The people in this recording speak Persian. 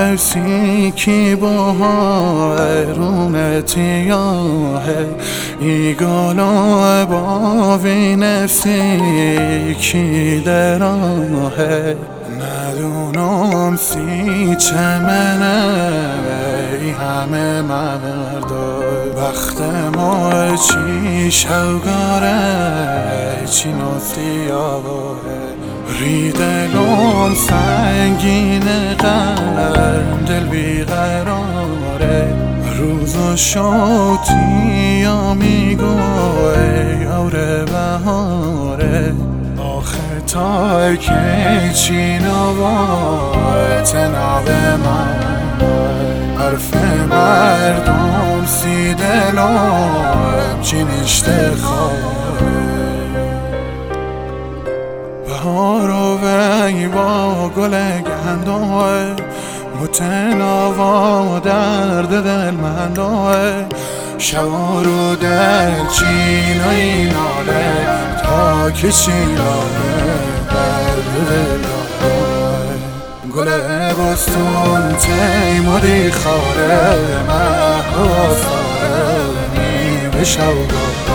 موسیقی بهار رومتیاه ایگالا باوی نفسی کی دراه ندونم سی چمنه ای همه مردا وقت ما چی شوگاره چی نفتی آواره ریدلم سنگین قلب دل بیقراره روز و شوتی یا میگوی آوره بهاره آخه تا که چی نوای تناب من حرف مردم سی دلم چی نشته خواه بهار و وی با گل گندم متناوا درد دل مندم شوار و دل چین و ایناله تا که چیناله درد دل گل بستون تیمودی خاره محو ساره نیمه شوگاه